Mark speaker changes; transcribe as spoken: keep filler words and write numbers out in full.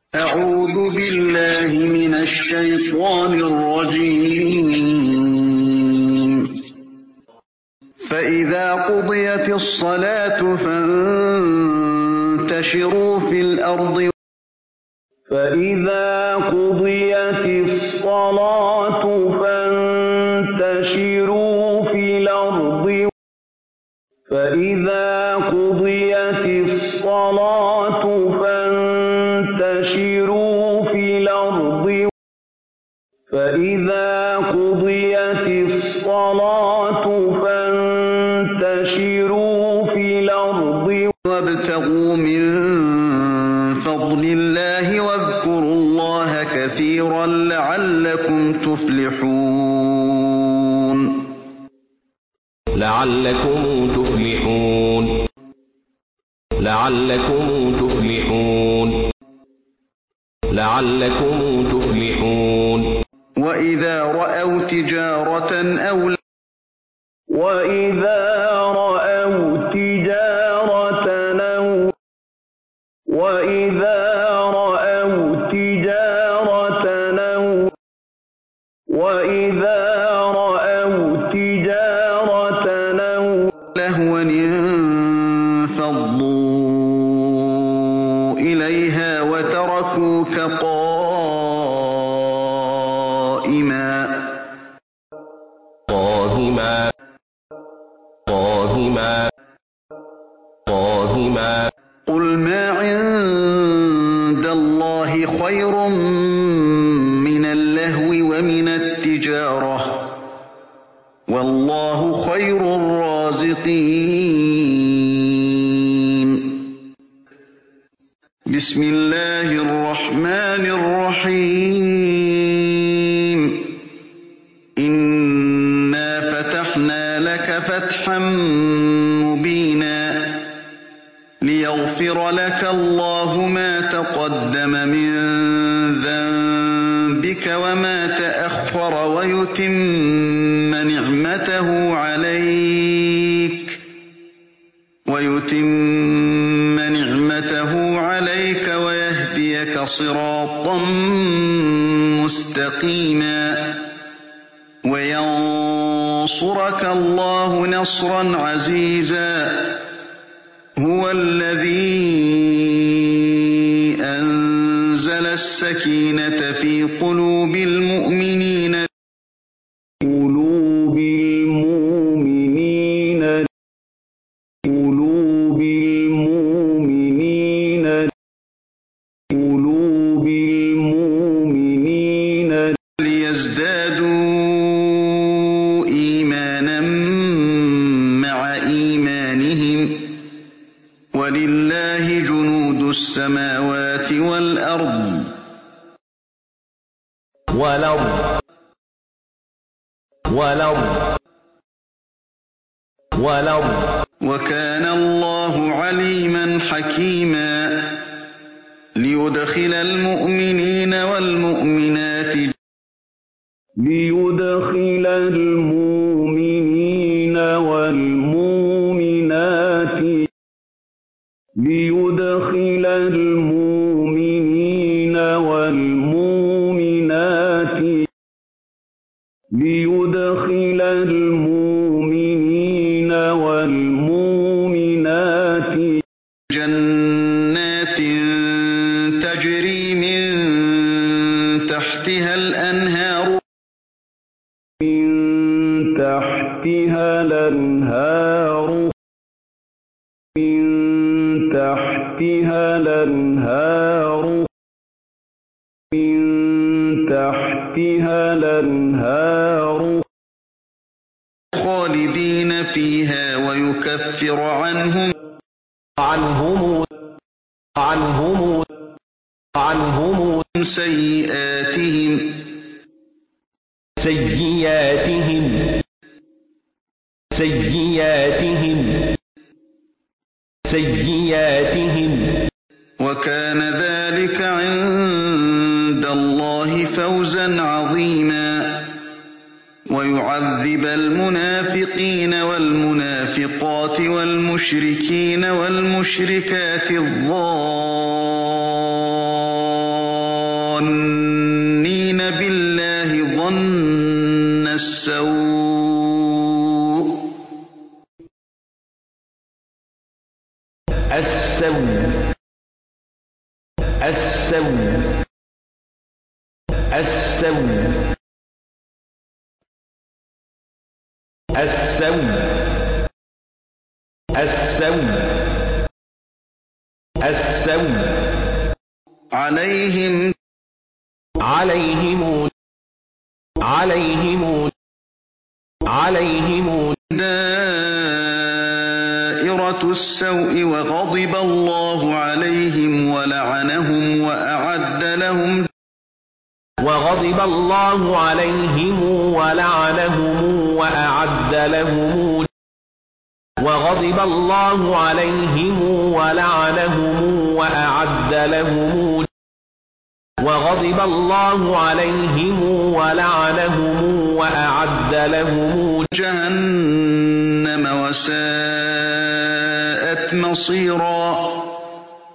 Speaker 1: أعوذ بالله من الشيطان الرجيم فإذا قضيت الصلاة فانتشروا في الأرض
Speaker 2: فإذا قضيت الصلاة فانتشروا في الأرض فإذا قضيت الصلاة فانتشروا في الأرض فإذا قضيت الصلاة فانتشروا في الأرض
Speaker 1: وابتغوا من فضل الله واذكروا الله كثيرا لعلكم تفلحون
Speaker 3: لعلكم تفلحون لعلكم تفلحون لعلكم تفلحون
Speaker 1: وإذا رأوا تجارة أو
Speaker 2: وإذا رأوا تجارة أو وإذا رأوا تجارة أو وإذا رأوا تجارة أو
Speaker 1: لهوا انفضوا إليها وتركوك قائما
Speaker 3: قائما قائما قائما
Speaker 1: قل ما عند الله خير من اللهو ومن التجارة والله خير الرازقين بسم الله الرحمن الرحيم إنا فتحنا لك فتحا مبينا ليغفر لك الله ما تقدم من ذنبك وما تأخر ويتم نعمته عليك ويتم نعمته عليك ويهديك صراطا مستقيما وينصرك الله نصرا عزيزا هو الذي أنزل السكينة في قلوب المؤمنين
Speaker 2: قلوب المؤمنين قلوب المؤمنين قلوب المؤمنين
Speaker 1: ليزدادوا إيمانا مع إيمانهم ولله جنود السماوات والأرض
Speaker 3: والأرض والأرض والأرض
Speaker 1: وكان الله عليما حكيما ليدخل المؤمنين والمؤمنات
Speaker 2: ليدخل المؤمنين والمؤمنات ليدخل المؤمنين والمؤمنات ليدخل المؤمنين والمؤمنات
Speaker 1: جنات تجري من تحتها الأنهار
Speaker 2: من تحتها الأنهار من تحتها الأنهار من تحتها الأنهار
Speaker 1: خالدين فيها ويكفر عنهم
Speaker 3: عنهم عنهم عنهم
Speaker 1: سيئاتهم
Speaker 3: سيئاتهم سيئاتهم سيئاتهم
Speaker 1: وكان ذلك عند الله فوزا عظيما ويعذب المنافقين والمنافقات والمشركين والمشركات الظالمين الظَّانِّينَ بِاللَّهِ ظَنَّ السَّوْءِ
Speaker 3: السوء السوء السوء السوء السوء السوء
Speaker 1: عليهم
Speaker 3: عليهم عليهم عليهم
Speaker 1: دائرة السوء وغضب الله عليهم ولعنهم وأعد لهم
Speaker 3: وغضب الله عليهم ولعنهم وأعد لهم وغضب الله عليهم ولعنهم وأعد لهم وغضب الله عليهم ولعنهم وأعد لهم
Speaker 1: جهنم وساءت مصيرا